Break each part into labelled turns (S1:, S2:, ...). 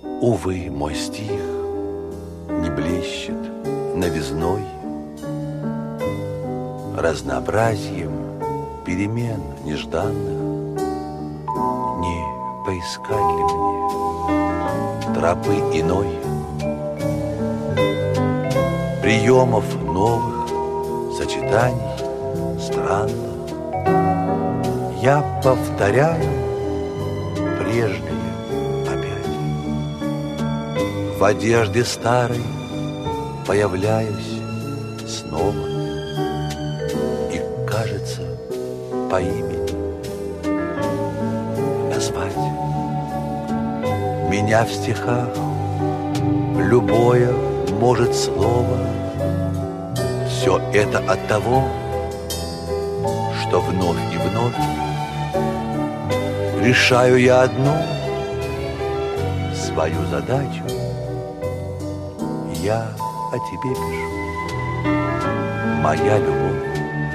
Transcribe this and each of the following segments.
S1: Увы, мой стих не блещет новизной, разнообразием перемен нежданных. Не поискать ли мне тропы иной, приемов новых, сочетаний странных? Я повторяю прежнее опять, в одежде старой появляюсь снова, и, кажется, по имени назвать меня в стихах любое может слово. Все это от того, что вновь и вновь решаю я одну свою задачу. Я о тебе пишу, моя любовь,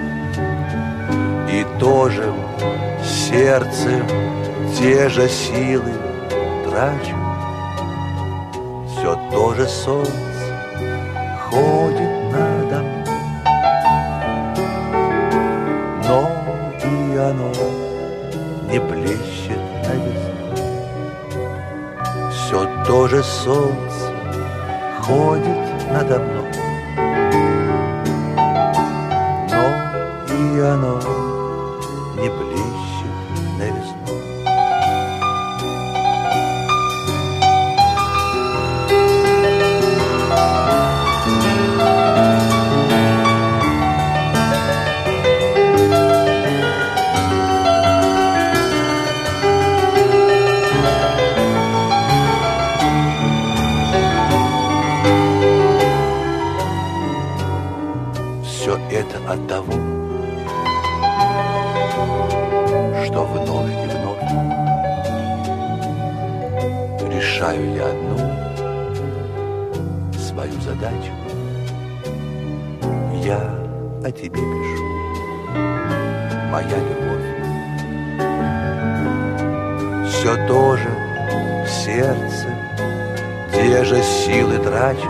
S1: и тоже в сердце те же силы трачу. Все то же солнце ходит надо мной, но и оно не блещет новизной. Все то же солнце ходит надо мной, но и оно не блещет новизной. Все это от того, что вновь и вновь решаю я одну свою задачу. Я о тебе пишу, моя любовь. Все то же в сердце, те же силы трачу.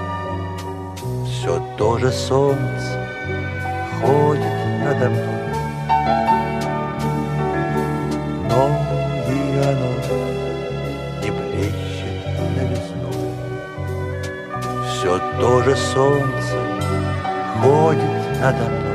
S1: Все то же солнце ходит надо мной, но и оно не блещет новизной. Все то же солнце ходит надо мной,